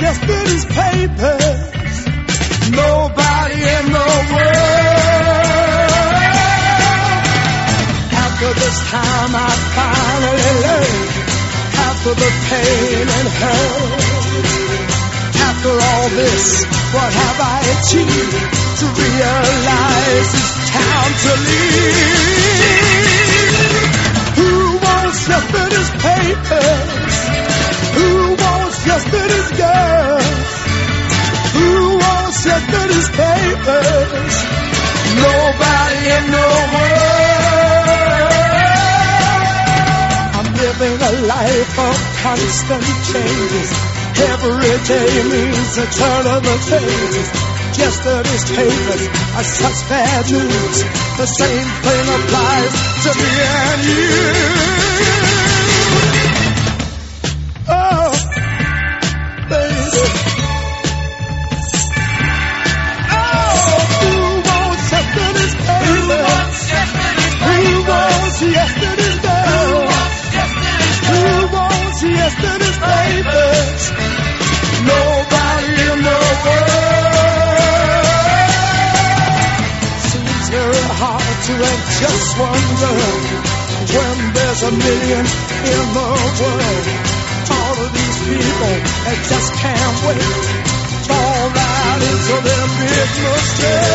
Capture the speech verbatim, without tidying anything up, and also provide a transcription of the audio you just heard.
yesterday's papers. Nobody in the world. After this time I finally learned, after the pain and hurt, after all this, what have I achieved? To realize it's time to leave. Who wants yesterday's papers? Who wants yesterday's girls? Who wants yesterday's papers? Nobody in the world. I'm living a life of constant changes. Every day means a turn of the pages. Yesterday's papers are such bad news. The same thing applies to me and you. Oh, baby. Oh, who wants yesterday's papers? Who wants yesterday's girls? Who wants yesterday's papers? Nobody in the world. Seems very hard to just wonder when there's a million in the world. All of these people that just can't wait, fall right into their big mistake.